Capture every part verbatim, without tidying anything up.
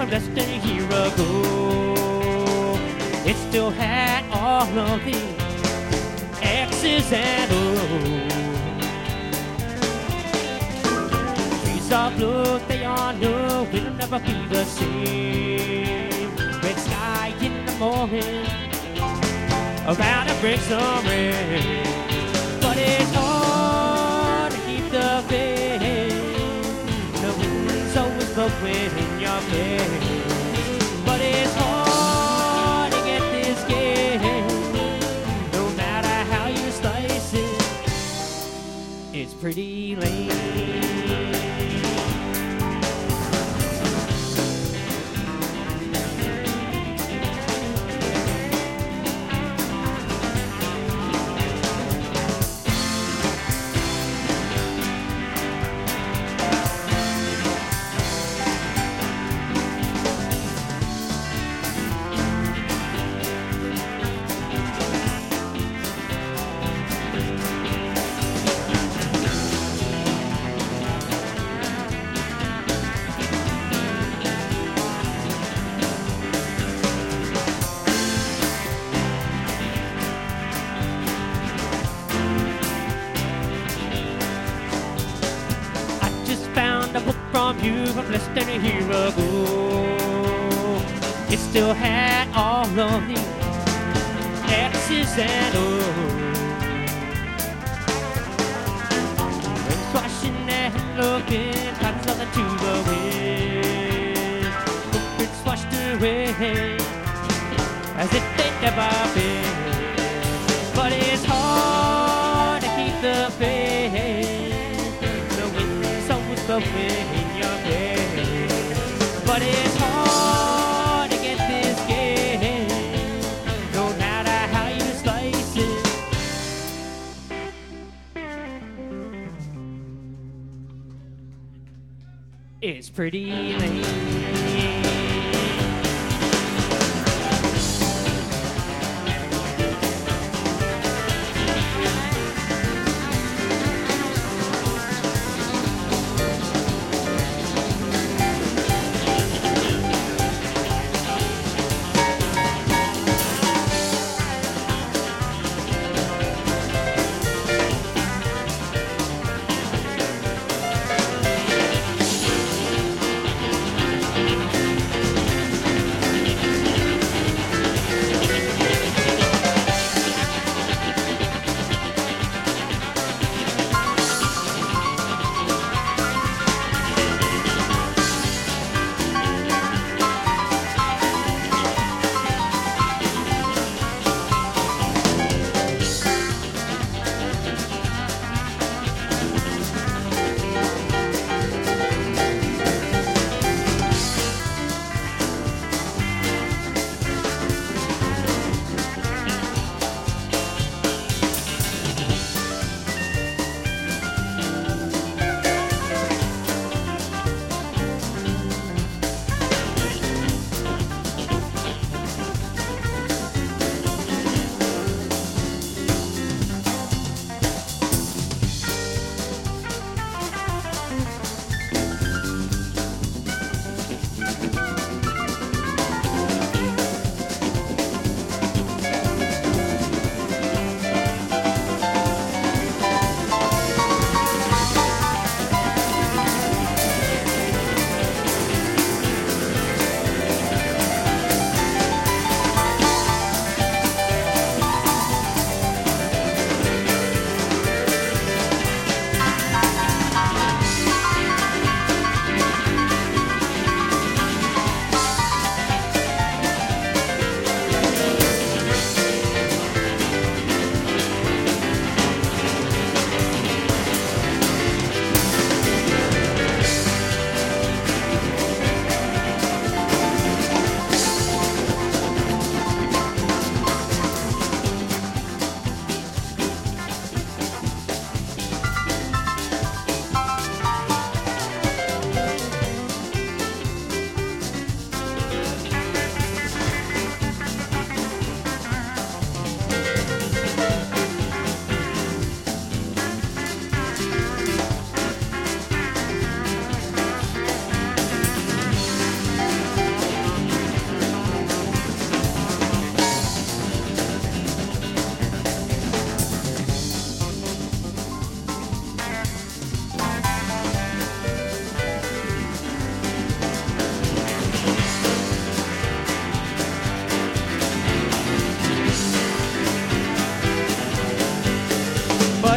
less than a year ago. It still had all of the X's and O's. Trees are blue, they all know it'll never be the same. Red sky in the morning, about to bring some rain. But it's hard to keep the faith. The wind's always blowing in your face. But it's hard to get this game. No matter how you slice it, it's pretty lame. You from less than a year ago. It still had all of the X's and O's. When swashing and looking, patterns of the to the wind. Footprints washed away as if they'd never been. But it's hard to keep the faith. The wind's always blowing. But it's hard to get this game, no matter how you slice it. It's pretty lame.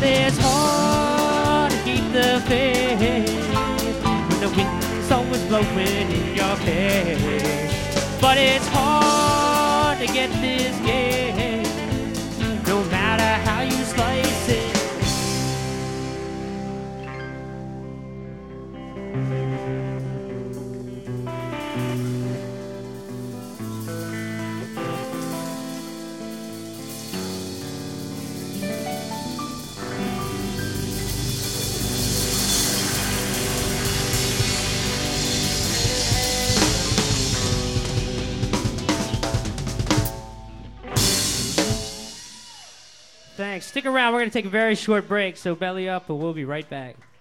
But it's hard to keep the faith when the wind's always blowing in your face. But it's hard to get this game, no matter how you slice it. Thanks. Stick around. We're going to take a very short break, so belly up, and we'll be right back.